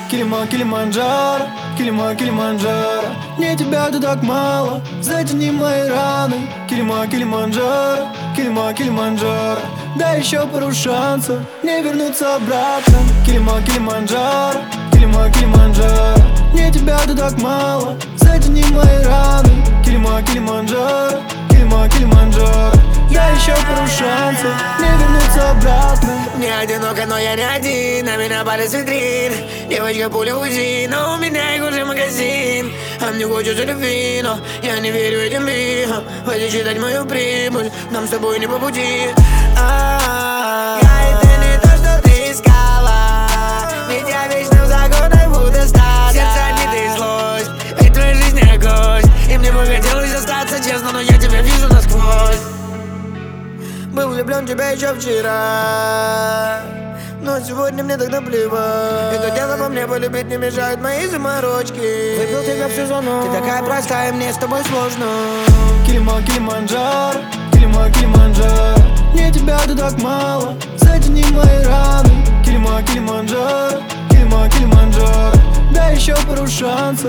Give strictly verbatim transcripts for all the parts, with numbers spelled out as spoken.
Килима, Килиманджаро, Килима, Килиманджаро. Мне тебя тут так мало, затяни мои раны. Килима, Килиманджаро, Килима, Килиманджаро. Дай еще пару шансов не вернуться обратно. Килима, Килиманджаро, Килима, Килиманджаро. Мне тебя тут так мало, затяни мои раны. Килима, Килиманджаро, Килима, Килиманджаро. Дай еще пару шансов не вернуться обратно. Мне одиноко, но я не один, на меня палец витрин. Девочка пуля УЗИ, но у меня их уже магазин. А мне хочется любви, но я не верю этим мифам. Хватит считать мою прибыль, нам с тобой не по пути. А-а-а. Я и ты не то, что ты искала, ведь я вечным законом буду стать. Сердце обиды и злость, ведь твоя жизнь не гость. И мне бы хотелось остаться честно, но я тебя вижу насквозь. Был влюблен в тебя еще вчера, но сегодня мне так наплевать. Это дело во мне, полюбить не мешают мои заморочки. Выпил тебя в сезону, ты такая простая, мне с тобой сложно. Килима, Килиманджаро, Килима, Килиманджаро. Мне тебя тут так мало, затяни мои раны. Килима, Килиманджаро, Килима, Килиманджаро. Дай еще пару шансов.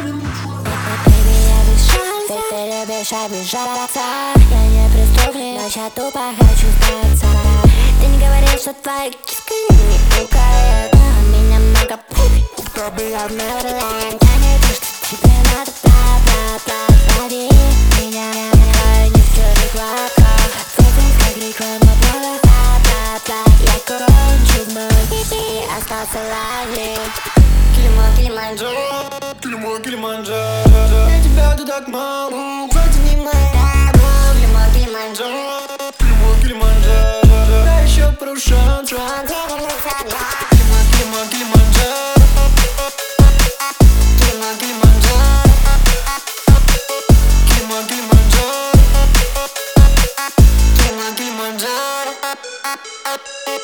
Ты любишь обижаться, я не преступник, но я тупо хочу сдаться. Ты не говоришь, что твоя киска не пугает, а меня много пусть, чтобы я в Неверленд. Я не то, что тебе надо, бла-бла-бла. Лови меня, я не в чужих лапках. Фокус как реклама, бла-бла-бла. Я кончу вновь и остался лазить. Килима, Килиманджаро, Килима, Килиманджаро. Мне тебя тут так мало, затяни мои раны. Килима, Килиманджаро, Килима, Килиманджаро. Дай еще пару шансов. Килима, Килима, Килиманджаро. Килима, Килиманджаро. Килима, Килиманджаро. Килима, Килиманджаро.